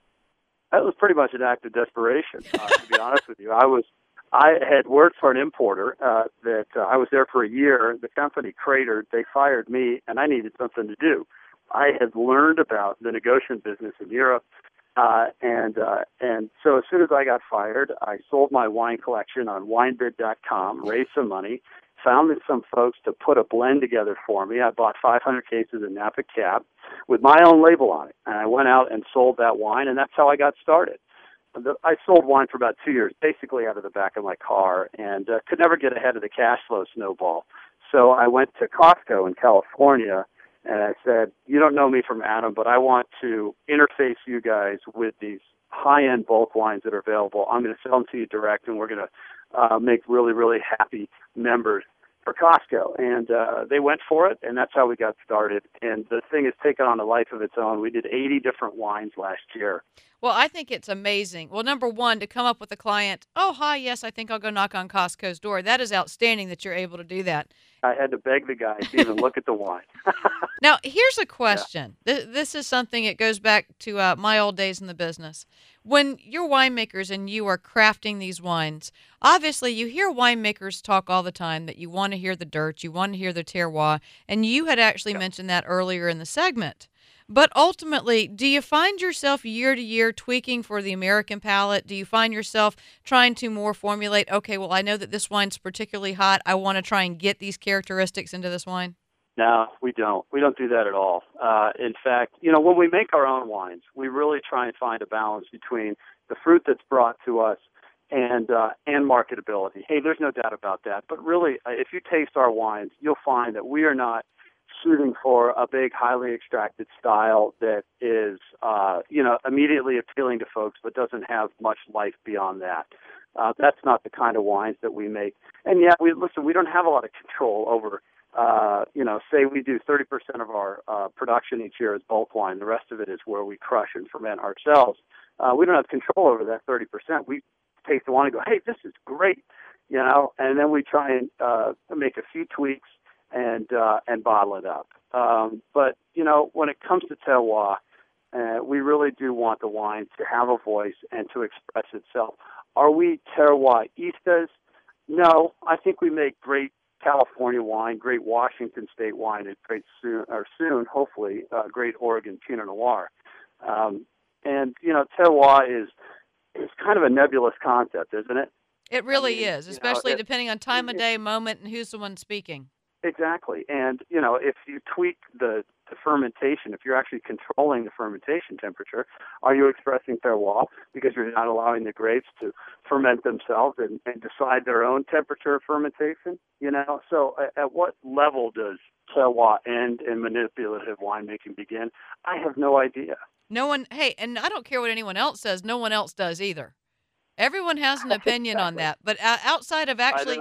That was pretty much an act of desperation, uh, to be honest with you. I was, I had worked for an importer uh, that uh, I was there for a year. The company cratered. They fired me, and I needed something to do. I had learned about the negotiation business in Europe. Uh, and uh, and so as soon as I got fired, I sold my wine collection on wine bid dot com, raised some money, found some folks to put a blend together for me. I bought five hundred cases of Napa Cab with my own label on it, and I went out and sold that wine, and that's how I got started. The, I sold wine for about two years, basically out of the back of my car, and uh, could never get ahead of the cash flow snowball. So I went to Costco in California, and I said, you don't know me from Adam, but I want to interface you guys with these high-end bulk wines that are available. I'm going to sell them to you direct, and we're going to uh, make really, really happy members for Costco. And uh, they went for it, and that's how we got started. And the thing has taken on a life of its own. We did eighty different wines last year. Well, I think it's amazing. Well, number one, to come up with a client, oh, hi, yes, I think I'll go knock on Costco's door. That is outstanding that you're able to do that. I had to beg the guy to even look at the wine. Now, here's a question. Yeah. Th- this is something that goes back to uh, my old days in the business. When you're winemakers and you are crafting these wines, obviously you hear winemakers talk all the time that you want to hear the dirt, you want to hear the terroir, and you had actually yeah. mentioned that earlier in the segment. But ultimately, do you find yourself year to year tweaking for the American palate? Do you find yourself trying to more formulate, okay, well, I know that this wine's particularly hot. I want to try and get these characteristics into this wine? No, we don't. We don't do that at all. Uh, in fact, you know, when we make our own wines, we really try and find a balance between the fruit that's brought to us and uh, and marketability. Hey, there's no doubt about that. But really, if you taste our wines, you'll find that we are not shooting for a big, highly extracted style that is, uh, you know, immediately appealing to folks, but doesn't have much life beyond that. Uh, that's not the kind of wines that we make. And yet, we listen. We don't have a lot of control over. Uh, you know, say we do thirty percent of our uh, production each year is bulk wine. The rest of it is where we crush and ferment ourselves. Uh, we don't have control over that thirty percent. We taste the wine and go, hey, this is great, you know, and then we try and uh, make a few tweaks and uh, and bottle it up. Um, but, you know, when it comes to terroir, uh, we really do want the wine to have a voice and to express itself. Are we terroiristas? No, I think we make great California wine, great Washington State wine, and great soon, or soon, hopefully, uh, great Oregon Pinot Noir. Um, and, you know, terroir is, is kind of a nebulous concept, isn't it? It really I mean, is, especially you know, it, depending on time of it, day, moment, and who's the one speaking. Exactly. And, you know, if you tweak the, the fermentation, if you're actually controlling the fermentation temperature, are you expressing terroir because you're not allowing the grapes to ferment themselves and, and decide their own temperature of fermentation? You know, so at, at what level does terroir end and manipulative winemaking begin? I have no idea. No one, hey, and I don't care what anyone else says, no one else does either. Everyone has an opinion exactly. on that. But uh, outside of actually,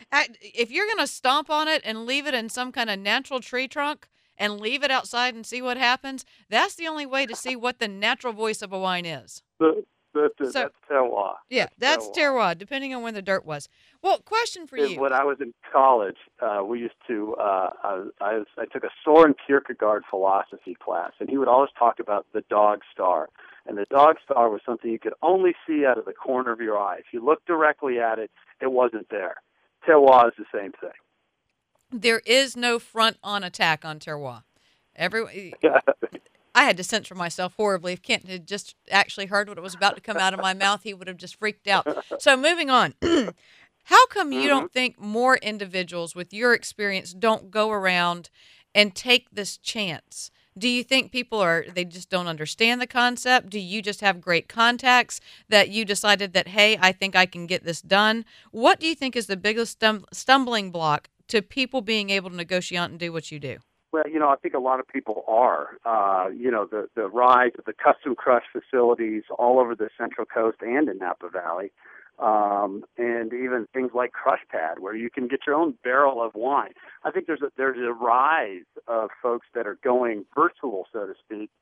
if you're going to stomp on it and leave it in some kind of natural tree trunk and leave it outside and see what happens, that's the only way to see what the natural voice of a wine is. The, the, the, so, that's terroir. Yeah, that's, that's terroir. terroir, depending on when the dirt was. Well, question for you. When I was in college, uh, we used to, uh, I, I, was, I took a Soren Kierkegaard philosophy class, and he would always talk about the dog star. And the dog star was something you could only see out of the corner of your eye. If you looked directly at it, it wasn't there. Terroir is the same thing. There is no front-on attack on terroir. Every, I had to censor myself horribly. If Kent had just actually heard what was about to come out of my mouth, he would have just freaked out. So moving on. How come you mm-hmm. don't think more individuals with your experience don't go around and take this chance? Do you think people are, they just don't understand the concept? Do you just have great contacts that you decided that, hey, I think I can get this done? What do you think is the biggest stum- stumbling block to people being able to negotiate and do what you do? Well, you know, I think a lot of people are. Uh, you know, the, the rise of the custom crush facilities all over the Central Coast and in Napa Valley. Um, and even things like Crush Pad, where you can get your own barrel of wine. I think there's a, there's a rise of folks that are going virtual, so to speak,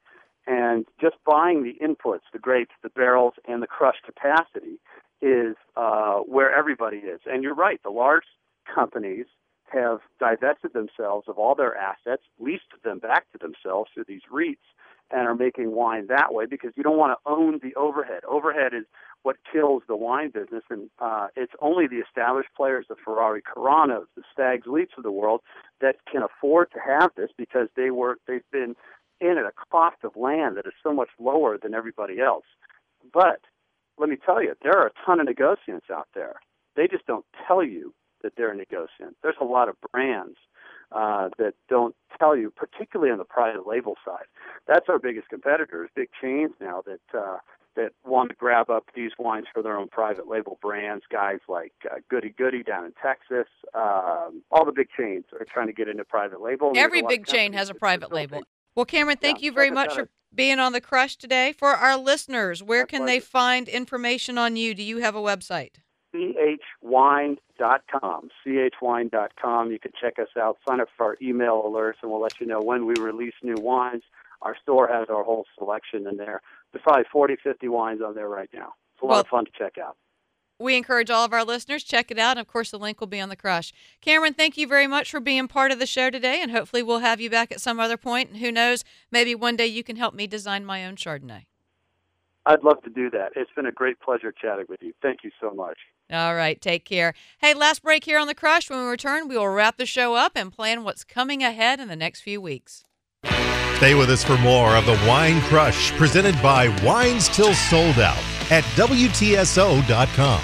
And just buying the inputs, the grapes, the barrels, and the crush capacity is uh, where everybody is. And you're right, the large companies have divested themselves of all their assets, leased them back to themselves through these REITs, and are making wine that way because you don't want to own the overhead. Overhead is what kills the wine business, and uh, it's only the established players, the Ferrari Caranos, the Stags Leaps of the world, that can afford to have this because they were they've been in at a cost of land that is so much lower than everybody else. But let me tell you, there are a ton of negociants out there. They just don't tell you that they're a negociant. There's a lot of brands uh, that don't tell you, particularly on the private label side. That's our biggest competitors, big chains now that uh, that want to grab up these wines for their own private label brands, guys like uh, Goody Goody down in Texas. Um, all the big chains are trying to get into private label. Every big chain has a private label. Well, Cameron, thank yeah, you very much for being on The Crush today. For our listeners, where can they find information on you? Do you have a website? C H wine dot com. C H wine dot com. You can check us out, sign up for our email alerts, and we'll let you know when we release new wines. Our store has our whole selection in there. There's probably forty, fifty wines on there right now. It's a lot well, of fun to check out. We encourage all of our listeners, check it out. And, of course, the link will be on The Crush. Cameron, thank you very much for being part of the show today, and hopefully we'll have you back at some other point. And who knows, maybe one day you can help me design my own Chardonnay. I'd love to do that. It's been a great pleasure chatting with you. Thank you so much. All right, take care. Hey, last break here on The Crush. When we return, we will wrap the show up and plan what's coming ahead in the next few weeks. Stay with us for more of the Wine Crush, presented by Wines Till Sold Out at W T S O dot com.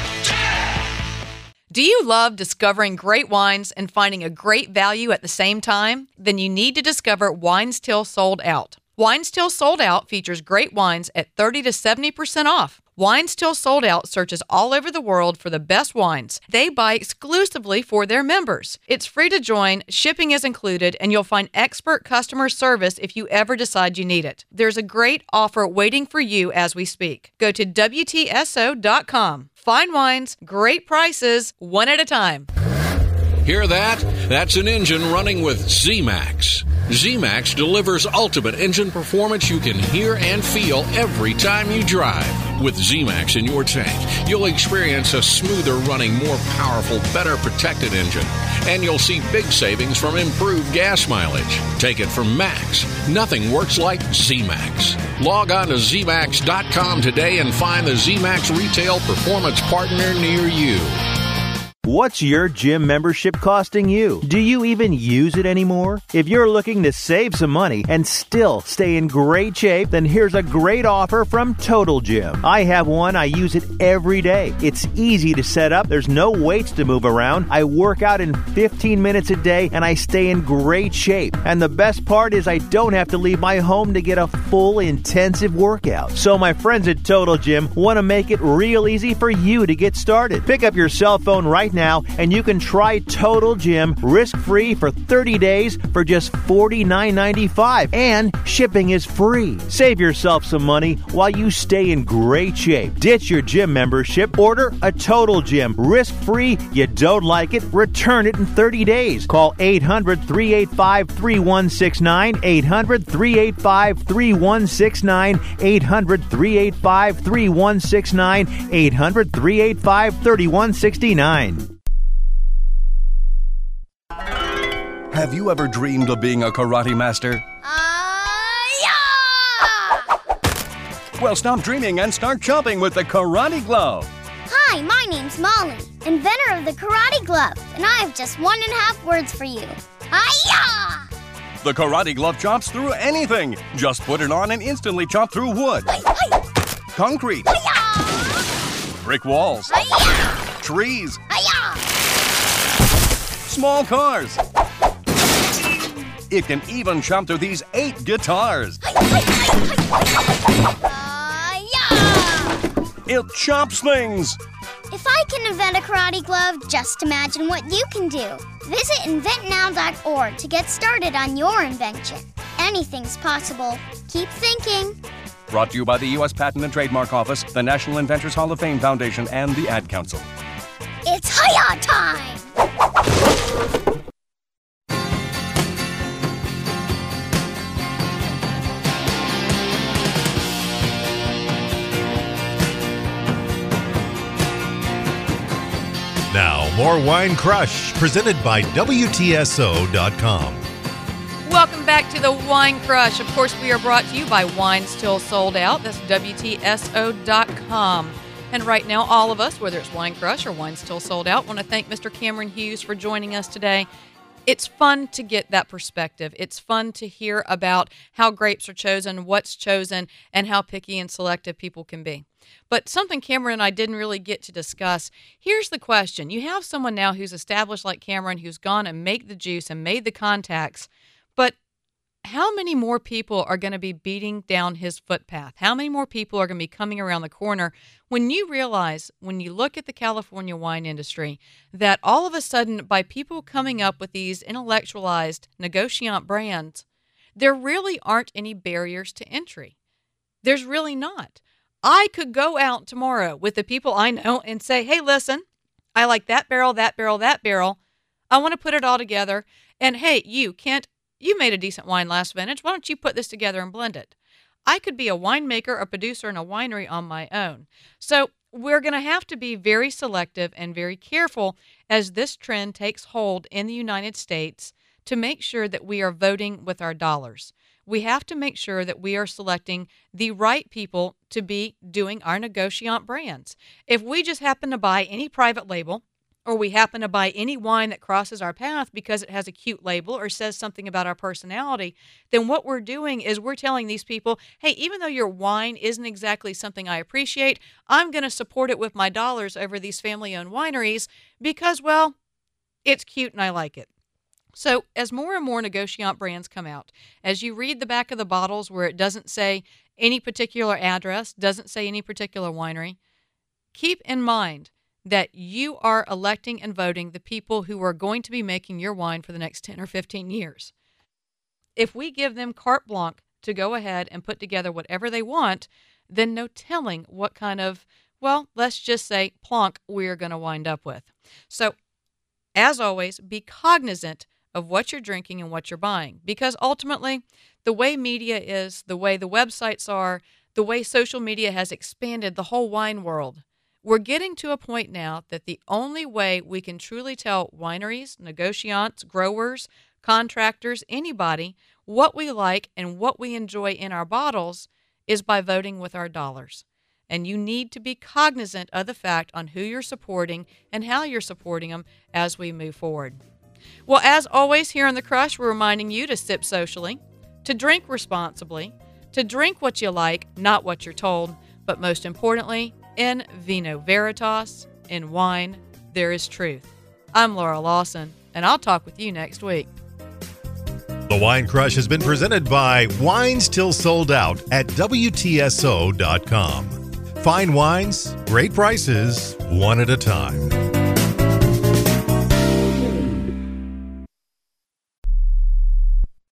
Do you love discovering great wines and finding a great value at the same time? Then you need to discover Wines Till Sold Out. Wines Till Sold Out features great wines at thirty to seventy percent off. Wines Till Sold Out searches all over the world for the best wines. They buy exclusively for their members. It's free to join, shipping is included, and you'll find expert customer service if you ever decide you need it. There's a great offer waiting for you as we speak. Go to W T S O dot com. Fine wines, great prices, one at a time. Hear that? That's an engine running with Z-Max. Z-Max delivers ultimate engine performance you can hear and feel every time you drive. With Z-Max in your tank, you'll experience a smoother running, more powerful, better protected engine. And you'll see big savings from improved gas mileage. Take it from Max. Nothing works like Z-Max. Log on to Z max dot com today and find the Z-Max retail performance partner near you. What's your gym membership costing you? Do you even use it anymore? If you're looking to save some money and still stay in great shape, then here's a great offer from Total Gym. I have one. I use it every day. It's easy to set up. There's no weights to move around. I work out in fifteen minutes a day and I stay in great shape. And the best part is I don't have to leave my home to get a full intensive workout. So my friends at Total Gym want to make it real easy for you to get started. Pick up your cell phone right now now, and you can try Total Gym risk-free for thirty days for just forty-nine ninety-five, and shipping is free. Save yourself some money while you stay in great shape. Ditch your gym membership. Order a Total Gym risk-free. You don't like it? Return it in thirty days. Call eight hundred, three eight five, three one six nine, eight hundred, three eight five, three one six nine, eight hundred, three eight five, three one six nine, eight hundred, three eight five, three one six nine. Have you ever dreamed of being a karate master? Uh, yeah! Well, stop dreaming and start chomping with the Karate Glove. Hi, my name's Molly, inventor of the Karate Glove, and I have just one and a half words for you. Hi-ya! The Karate Glove chomps through anything. Just put it on and instantly chomp through wood, Hi-hi! concrete, Hi-ya! brick walls, Hi-ya! trees, Hi-ya! small cars. It can even chomp through these eight guitars. Uh, yeah! It chomps things. If I can invent a karate glove, just imagine what you can do. Visit invent now dot org to get started on your invention. Anything's possible. Keep thinking. Brought to you by the U S Patent and Trademark Office, the National Inventors Hall of Fame Foundation, and the Ad Council. It's Hi-Ya time! more Wine Crush, presented by W T S O dot com. Welcome back to the Wine Crush. Of course, we are brought to you by Wines Till Sold Out. That's W T S O dot com. And right now, all of us, whether it's Wine Crush or Wines Till Sold Out, want to thank Mister Cameron Hughes for joining us today. It's fun to get that perspective. It's fun to hear about how grapes are chosen, what's chosen, and how picky and selective people can be. But something Cameron and I didn't really get to discuss. Here's the question. You have someone now who's established like Cameron, who's gone and made the juice and made the contacts, but how many more people are going to be beating down his footpath? How many more people are going to be coming around the corner when you realize, when you look at the California wine industry, that all of a sudden, by people coming up with these intellectualized negociant brands, there really aren't any barriers to entry. There's really not. I could go out tomorrow with the people I know and say, hey, listen, I like that barrel, that barrel, that barrel. I want to put it all together. And hey, you, Kent, you made a decent wine last vintage. Why don't you put this together and blend it? I could be a winemaker, a producer, and a winery on my own. So we're going to have to be very selective and very careful as this trend takes hold in the United States to make sure that we are voting with our dollars. We have to make sure that we are selecting the right people to be doing our negociant brands. If we just happen to buy any private label, or we happen to buy any wine that crosses our path because it has a cute label or says something about our personality, then what we're doing is we're telling these people, hey, even though your wine isn't exactly something I appreciate, I'm going to support it with my dollars over these family-owned wineries because, well, it's cute and I like it. So as more and more negociant brands come out, as you read the back of the bottles where it doesn't say any particular address, doesn't say any particular winery, keep in mind that you are electing and voting the people who are going to be making your wine for the next ten or fifteen years. If we give them carte blanche to go ahead and put together whatever they want, then no telling what kind of, well, let's just say plonk we're going to wind up with. So, as always, be cognizant of what you're drinking and what you're buying, because ultimately, the way media is, the way the websites are, the way social media has expanded the whole wine world, we're getting to a point now that the only way we can truly tell wineries, negociants, growers, contractors, anybody, what we like and what we enjoy in our bottles is by voting with our dollars. And you need to be cognizant of the fact on who you're supporting and how you're supporting them as we move forward. Well, as always, here on The Crush, we're reminding you to sip socially, to drink responsibly, to drink what you like, not what you're told, but most importantly, in vino veritas, in wine, there is truth. I'm Laura Lawson, and I'll talk with you next week. The Wine Crush has been presented by Wines Till Sold Out at W T S O dot com. Fine wines, great prices, one at a time.